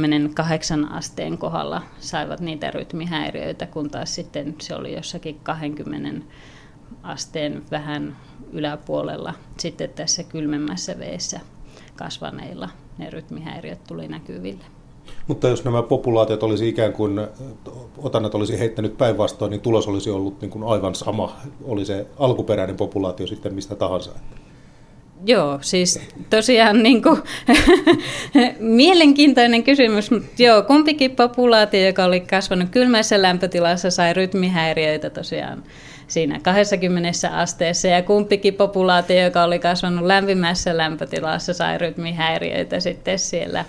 S4: 28 asteen kohdalla saivat niitä rytmihäiriöitä, kun taas sitten se oli jossakin 20 asteen vähän yläpuolella. Sitten tässä kylmemmässä veessä kasvaneilla ne rytmihäiriöt tuli näkyville.
S3: Mutta jos nämä populaatiot olisi ikään kuin, otannat olisi heittänyt päinvastoin, niin tulos olisi ollut niin kuin aivan sama. Oli se alkuperäinen populaatio sitten mistä tahansa.
S4: Joo, siis tosiaan niin kuin, mielenkiintoinen kysymys, mutta joo, kumpikin populaatio, joka oli kasvanut kylmässä lämpötilassa, sai rytmihäiriöitä tosiaan siinä 20 asteessa, ja kumpikin populaatio, joka oli kasvanut lämpimässä lämpötilassa, sai rytmihäiriöitä sitten siellä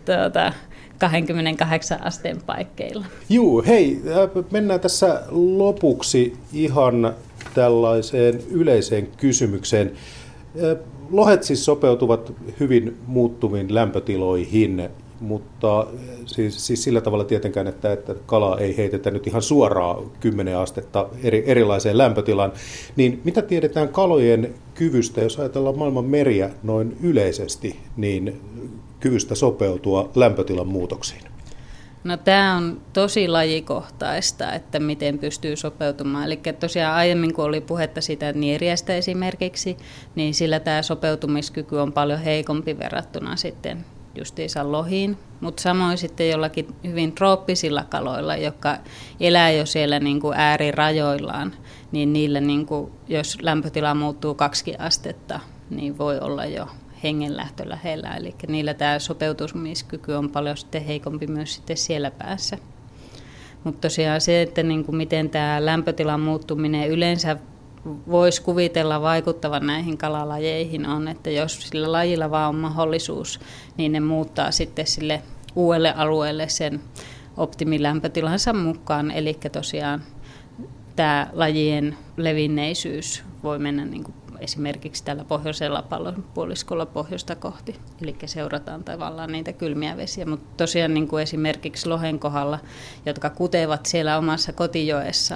S4: 28 asteen paikkeilla.
S3: Juu, hei, mennään tässä lopuksi ihan tällaiseen yleiseen kysymykseen. Lohet siis sopeutuvat hyvin muuttuviin lämpötiloihin, mutta siis sillä tavalla tietenkään, että kalaa ei heitetä nyt ihan suoraan 10 astetta erilaiseen lämpötilaan. Niin mitä tiedetään kalojen kyvystä, jos ajatellaan maailman meriä noin yleisesti, niin kyvystä sopeutua lämpötilan muutoksiin?
S4: No tämä on tosi lajikohtaista, että miten pystyy sopeutumaan. Eli tosiaan aiemmin, kun oli puhetta siitä nieriästä esimerkiksi, niin sillä tämä sopeutumiskyky on paljon heikompi verrattuna sitten justiinsa lohiin. Mutta samoin sitten jollakin hyvin trooppisilla kaloilla, jotka elää jo siellä niin kuin äärirajoillaan, niin niillä, niin kuin, jos lämpötila muuttuu 2 astetta, niin voi olla jo hengenlähtö lähellä, eli niillä tämä sopeutumiskyky on paljon sitten heikompi myös sitten siellä päässä. Mutta tosiaan se, että niin kuin miten tämä lämpötilan muuttuminen yleensä voisi kuvitella vaikuttavan näihin kalalajeihin on, että jos sillä lajilla vaan on mahdollisuus, niin ne muuttaa sitten sille uudelle alueelle sen optimilämpötilansa mukaan, eli tosiaan tämä lajien levinneisyys voi mennä niin kuin esimerkiksi tällä pohjoisella pallonpuoliskolla pohjoista kohti, eli seurataan tavallaan niitä kylmiä vesiä, mutta tosiaan niin kuin esimerkiksi lohen kohdalla, jotka kutevat siellä omassa kotijoessaan,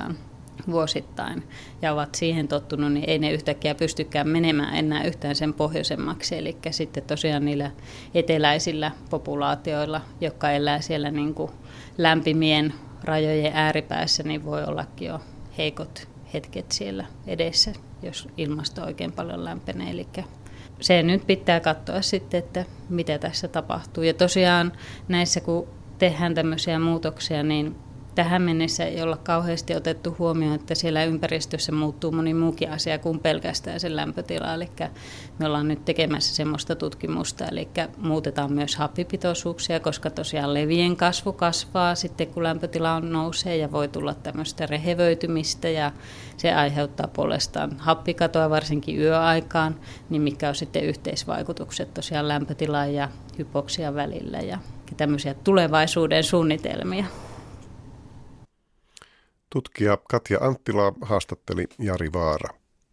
S4: vuosittain ja ovat siihen tottunut, niin ei ne yhtäkkiä pystykään menemään enää yhtään sen pohjoisemmaksi. Eli sitten tosiaan niillä eteläisillä populaatioilla, jotka elää siellä niin kuin lämpimien rajojen ääripäässä, niin voi ollakin jo heikot hetket siellä edessä, jos ilmasto oikein paljon lämpenee. Eli se nyt pitää katsoa sitten, että mitä tässä tapahtuu. Ja tosiaan näissä, kun tehdään tämmöisiä muutoksia, niin tähän mennessä ei olla kauheasti otettu huomioon, että siellä ympäristössä muuttuu moni muukin asia kuin pelkästään sen lämpötila. Eli me ollaan nyt tekemässä semmoista tutkimusta, eli muutetaan myös happipitoisuuksia, koska tosiaan levien kasvu kasvaa sitten, kun lämpötila nousee ja voi tulla tämmöistä rehevöitymistä ja se aiheuttaa puolestaan happikatoa varsinkin yöaikaan, niin mikä on sitten yhteisvaikutukset tosiaan lämpötilan ja hypoksian välillä ja tämmöisiä tulevaisuuden suunnitelmia.
S1: Tutkija Katja Anttila haastatteli Jari Vaara.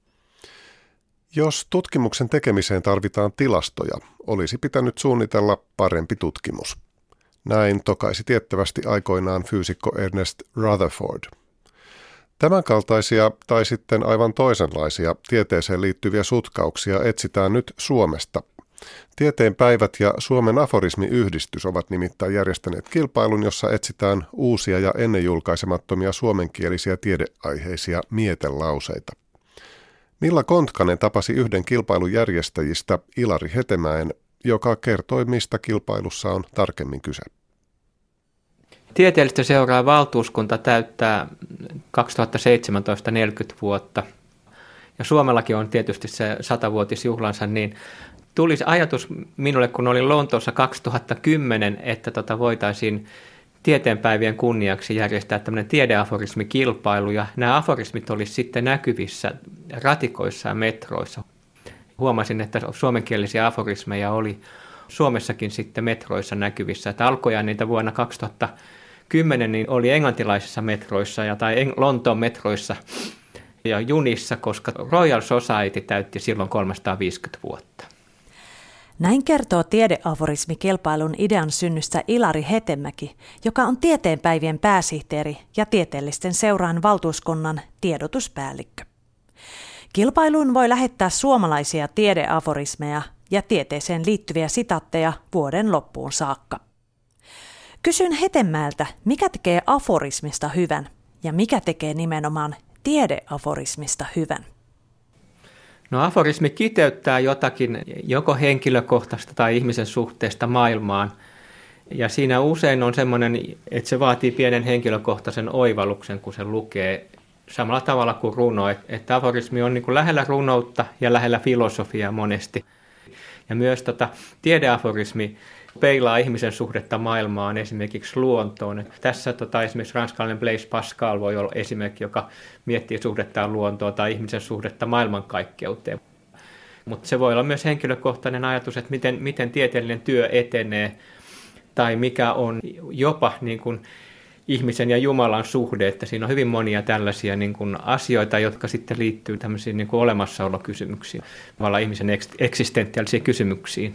S1: Jos tutkimuksen tekemiseen tarvitaan tilastoja, olisi pitänyt suunnitella parempi tutkimus. Näin tokaisi tiettävästi aikoinaan fyysikko Ernest Rutherford. Tämänkaltaisia tai sitten aivan toisenlaisia tieteeseen liittyviä sutkauksia etsitään nyt Suomesta. Tieteen päivät ja Suomen aforismiyhdistys ovat nimittäin järjestäneet kilpailun, jossa etsitään uusia ja ennen julkaisemattomia suomenkielisiä tiedeaiheisia mietelauseita. Milla Kontkanen tapasi yhden kilpailun järjestäjistä, Ilari Hetemäen, joka kertoi, mistä kilpailussa on tarkemmin kyse.
S5: Tieteellistä seuraa valtuuskunta täyttää 2017 40 vuotta. Ja Suomellakin on tietysti se 100-vuotisjuhlansa, niin tuli ajatus minulle, kun olin Lontoossa 2010, että voitaisiin tieteenpäivien kunniaksi järjestää tämmöinen tiedeaforismikilpailu, ja nämä aforismit olisi sitten näkyvissä ratikoissa ja metroissa. Huomasin, että suomenkielisiä aforismeja oli Suomessakin sitten metroissa näkyvissä. Että alkujaan niitä vuonna 2010 niin oli englantilaisissa metroissa tai Lontoon metroissa ja junissa, koska Royal Society täytti silloin 350 vuotta.
S6: Näin kertoo tiedeaforismikilpailun idean synnystä Ilari Hetemäki, joka on tieteenpäivien pääsihteeri ja tieteellisten seuraan valtuuskunnan tiedotuspäällikkö. Kilpailuun voi lähettää suomalaisia tiedeaforismeja ja tieteeseen liittyviä sitaatteja vuoden loppuun saakka. Kysyn Hetemäeltä, mikä tekee aforismista hyvän ja mikä tekee nimenomaan tiedeaforismista hyvän.
S5: No aforismi kiteyttää jotakin joko henkilökohtaista tai ihmisen suhteesta maailmaan. Ja siinä usein on semmoinen, että se vaatii pienen henkilökohtaisen oivalluksen, kun se lukee samalla tavalla kuin runo. Että aforismi on niin kuin lähellä runoutta ja lähellä filosofiaa monesti. Ja myös tiedeaforismi peilaa ihmisen suhdetta maailmaan, esimerkiksi luontoon. Tässä esimerkiksi ranskalainen Blaise Pascal voi olla esimerkki, joka miettii suhdettaan luontoon tai ihmisen suhdetta maailmankaikkeuteen. Mutta se voi olla myös henkilökohtainen ajatus, että miten tieteellinen työ etenee tai mikä on jopa niin kuin ihmisen ja Jumalan suhde, että siinä on hyvin monia tällaisia niin kuin asioita, jotka sitten liittyy tämmöisiin niin kuin olemassaolokysymyksiin, tavallaan ihmisen eksistentiaalisiin kysymyksiin.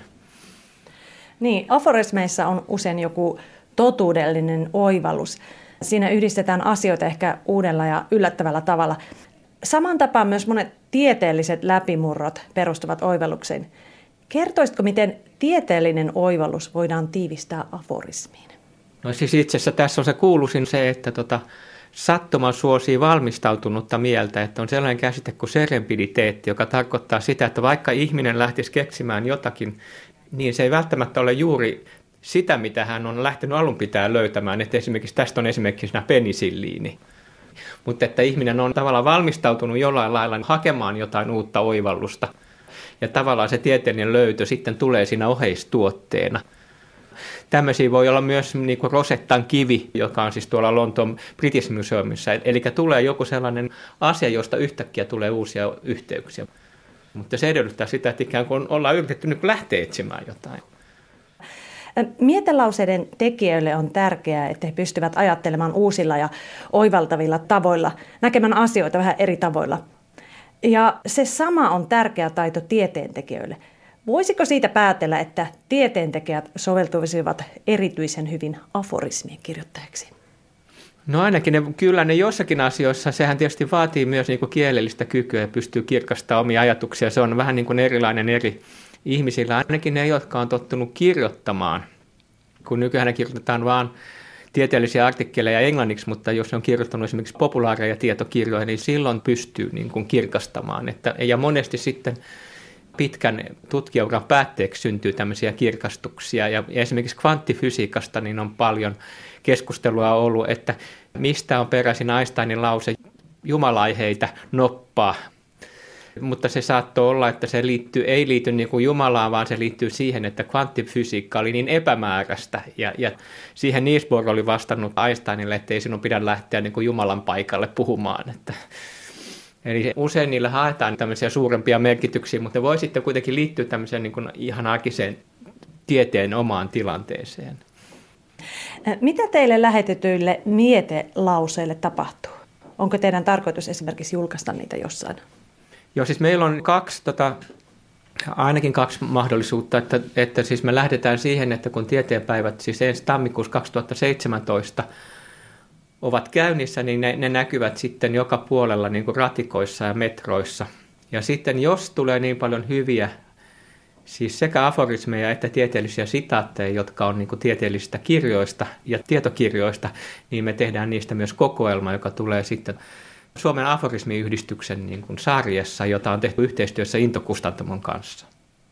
S6: Niin, aforismeissa on usein joku totuudellinen oivallus. Siinä yhdistetään asioita ehkä uudella ja yllättävällä tavalla. Saman tapaan myös monet tieteelliset läpimurrot perustuvat oivallukseen. Kertoisitko, miten tieteellinen oivallus voidaan tiivistää aforismiin?
S5: No siis itse asiassa tässä on se kuuluisin se, että sattuma suosii valmistautunutta mieltä, että on sellainen käsite kuin serendipiteetti, joka tarkoittaa sitä, että vaikka ihminen lähtisi keksimään jotakin, niin se ei välttämättä ole juuri sitä, mitä hän on lähtenyt alun pitää löytämään. Että esimerkiksi tästä on esimerkiksi penisilliini. Mutta että ihminen on tavallaan valmistautunut jollain lailla hakemaan jotain uutta oivallusta. Ja tavallaan se tieteellinen löytö sitten tulee siinä oheistuotteena. Tämmöisiä voi olla myös niin kuin Rosettan kivi, joka on siis tuolla Lontoon British Museumissa. Eli tulee joku sellainen asia, josta yhtäkkiä tulee uusia yhteyksiä. Mutta se edellyttää sitä, että ikään kuin ollaan yritetty nyt lähteä etsimään jotain.
S6: Mietelauseiden tekijöille on tärkeää, että he pystyvät ajattelemaan uusilla ja oivaltavilla tavoilla, näkemään asioita vähän eri tavoilla. Ja se sama on tärkeä taito tieteentekijöille. Voisiko siitä päätellä, että tieteentekijät soveltuisivat erityisen hyvin aforismien kirjoittajiksi?
S5: No ainakin kyllä ne jossakin asioissa, sehän tietysti vaatii myös niin kuin kielellistä kykyä ja pystyy kirkastamaan omia ajatuksia. Se on vähän niin kuin erilainen eri ihmisillä, ainakin ne, jotka on tottunut kirjoittamaan. Kun nykyään kirjoitetaan vaan tieteellisiä artikkeleja englanniksi, mutta jos on kirjoittanut esimerkiksi populaareja tietokirjoja, niin silloin pystyy niin kuin kirkastamaan. Ja monesti sitten pitkän tutkijauran päätteeksi syntyy tämmöisiä kirkastuksia. Ja esimerkiksi kvanttifysiikasta niin on paljon keskustelua ollut, että mistä on peräisin Einsteinin lause, Jumala ei heitä noppaa. Mutta se saattoi olla, että se ei liity niin kuin Jumalaan, vaan se liittyy siihen, että kvanttifysiikka oli niin epämääräistä. Ja siihen Niels Bohr oli vastannut Einsteinille, että ei sinun pidä lähteä niin kuin Jumalan paikalle puhumaan. Eli usein niillä haetaan tämmöisiä suurempia merkityksiä, mutta voi sitten kuitenkin liittyä tämmöiseen niin kuin ihan arkiseen tieteen omaan tilanteeseen.
S6: Mitä teille lähetetyille mietelauseille tapahtuu? Onko teidän tarkoitus esimerkiksi julkaista niitä jossain?
S5: Joo, siis meillä on ainakin kaksi mahdollisuutta, että siis me lähdetään siihen, että kun tieteenpäivät siis ensi tammikuussa 2017 ovat käynnissä, niin ne näkyvät sitten joka puolella niin kuin ratikoissa ja metroissa. Ja sitten jos tulee niin paljon hyviä, siis sekä aforismeja että tieteellisiä sitaatteja, jotka on niin kuin tieteellisistä kirjoista ja tietokirjoista, niin me tehdään niistä myös kokoelma, joka tulee sitten Suomen aforismiyhdistyksen niin kuin sarjassa, jota on tehty yhteistyössä Into-kustantamon kanssa.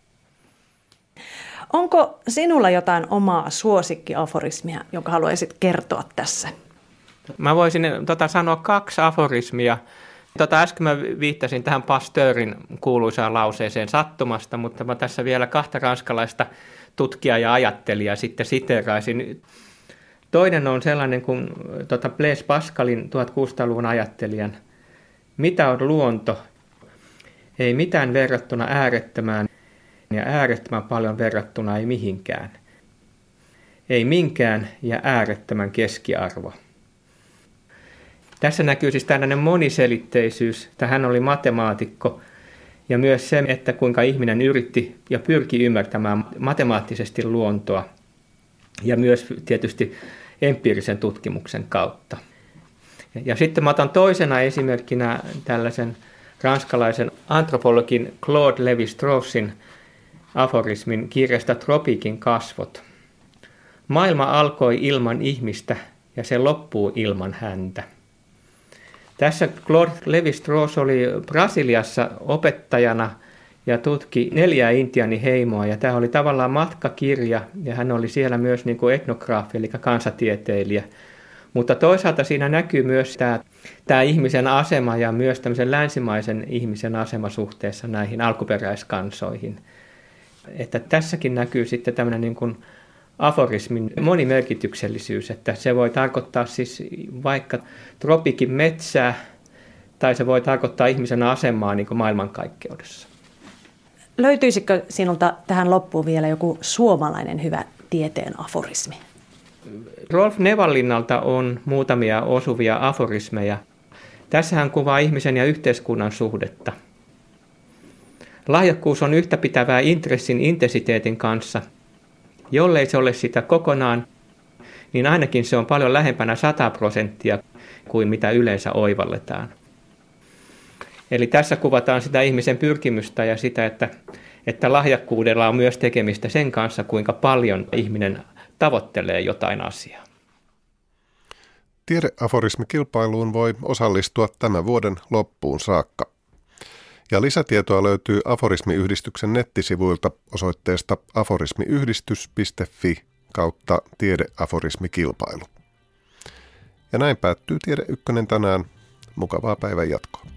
S6: Onko sinulla jotain omaa suosikkiaforismia, jonka haluaisit kertoa tässä?
S5: Mä voisin sanoa 2 aforismia. Äsken mä viittasin tähän Pasteurin kuuluisaan lauseeseen sattumasta, mutta mä tässä vielä 2 ranskalaista tutkijaa ja ajattelijaa sitten siteeraisin. Toinen on sellainen kuin Blaise Pascalin 1600-luvun ajattelijan. Mitä on luonto? Ei mitään verrattuna äärettömään ja äärettömän paljon verrattuna ei mihinkään. Ei minkään ja äärettömän keskiarvo. Tässä näkyy siis tällainen moniselitteisyys, että hän oli matemaatikko ja myös se, että kuinka ihminen yritti ja pyrki ymmärtämään matemaattisesti luontoa ja myös tietysti empiirisen tutkimuksen kautta. Ja sitten mä otan toisena esimerkkinä tällaisen ranskalaisen antropologin Claude Lévi-Strausssin aforismin kirjasta Tropiikin kasvot. Maailma alkoi ilman ihmistä ja se loppuu ilman häntä. Tässä Claude Lévi-Strauss oli Brasiliassa opettajana ja tutki 4 intiaaniheimoa, ja tämä oli tavallaan matkakirja, ja hän oli siellä myös niin kuin etnograafi, eli kansatieteilijä. Mutta toisaalta siinä näkyy myös tämä ihmisen asema ja myös tämmöisen länsimaisen ihmisen asema suhteessa näihin alkuperäiskansoihin. Että tässäkin näkyy sitten tämmöinen niin kuin aforismin monimerkityksellisyys, että se voi tarkoittaa siis vaikka tropiikin metsää, tai se voi tarkoittaa ihmisen asemaa niin kuin maailmankaikkeudessa.
S6: Löytyisikö sinulta tähän loppuun vielä joku suomalainen hyvä tieteen aforismi?
S5: Rolf Nevanlinnalta on muutamia osuvia aforismeja. Tässä hän kuvaa ihmisen ja yhteiskunnan suhdetta. Lahjakkuus on yhtäpitävää intressin intensiteetin kanssa. Jollei se ole sitä kokonaan, niin ainakin se on paljon lähempänä 100% kuin mitä yleensä oivalletaan. Eli tässä kuvataan sitä ihmisen pyrkimystä ja sitä, että lahjakkuudella on myös tekemistä sen kanssa, kuinka paljon ihminen tavoittelee jotain asiaa.
S1: Tiedeaforismikilpailuun voi osallistua tämän vuoden loppuun saakka. Ja lisätietoa löytyy Aforismiyhdistyksen nettisivuilta osoitteesta aforismiyhdistys.fi/tiedeaforismikilpailu. Ja näin päättyy Tiede Ykkönen tänään. Mukavaa päivän jatkoa.